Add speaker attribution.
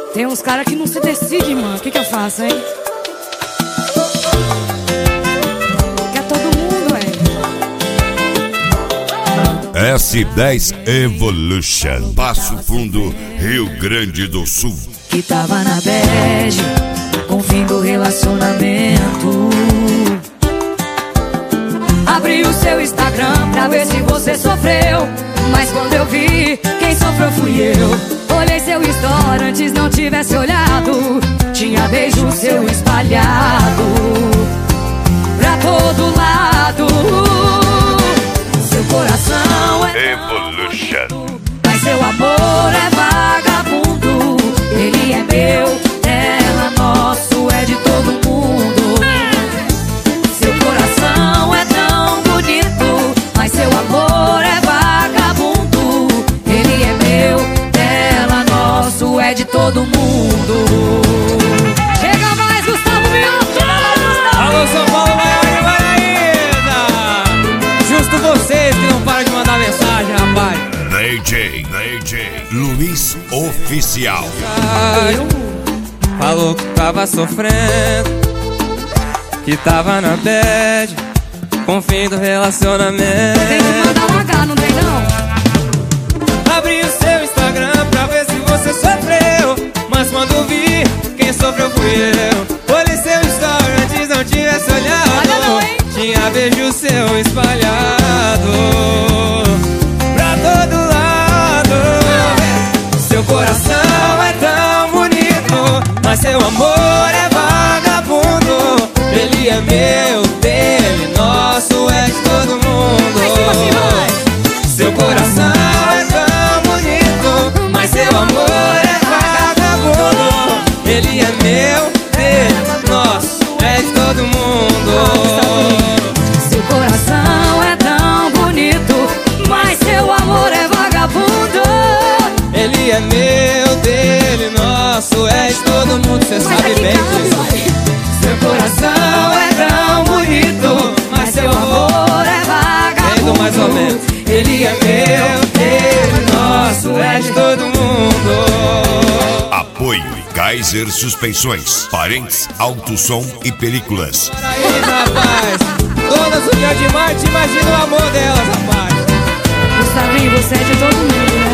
Speaker 1: Tem uns caras que não se decidem, mano. O que eu faço, hein? Quer todo mundo,
Speaker 2: S10 Evolution, Passo Fundo, Rio Grande do Sul.
Speaker 1: Que tava na bad, com o fim do relacionamento. Abri o seu Instagram pra ver se você sofreu, mas quando eu vi, quem sofreu fui eu. Olhei seu story antes não tivesse olhado. Tinha beijo seu espalhado pra todo lado. Seu coração é
Speaker 2: Evolution,
Speaker 1: mas seu amor é vagabundo. Ele é meu, ela nosso, é de todo mundo. Seu coração é tão bonito, mas seu amor é vagabundo. Ele é meu, ela nosso, é de todo mundo. Chega mais, Gustavo Mioto!
Speaker 3: Alô, São Paulo, maior de Paraíba! Justo vocês que não param de mandar mensagem, rapaz.
Speaker 2: DJ Luiz Oficial.
Speaker 3: Falou que tava sofrendo, que tava na bad, com o fim do relacionamento.
Speaker 1: Tem que mandar um H, não tem não?
Speaker 3: Abri o seu Instagram pra ver se você sofreu, mas quando vi, quem sofreu fui eu. Olhei seu story antes não tivesse olhado.
Speaker 1: Olha não, hein?
Speaker 3: Tinha beijo seu espalhado pra todo lado. Seu coração é tão bonito, mas seu amor é vagabundo. Ele é meu, dele, nosso, é de todo mundo. Seu coração é tão bonito, mas seu amor é vagabundo. Ele é meu, dele, nosso, é de todo mundo.
Speaker 1: Seu coração é tão bonito, mas seu amor é vagabundo.
Speaker 3: Ele é meu, dele, nosso, é de todo mundo. Cê sabe bem disso. Seu coração é tão bonito, mas seu amor é vagabundo. Mais ou menos. Ele é meu, dele, nosso, é de todo mundo.
Speaker 2: Apoio Kaiser Suspensões, Parentes, Alto Som e Películas.
Speaker 3: Aí, rapaz, todas o dia de Marte, imagina o amor delas, rapaz.
Speaker 1: Gustavinho, você é de todo mundo, né?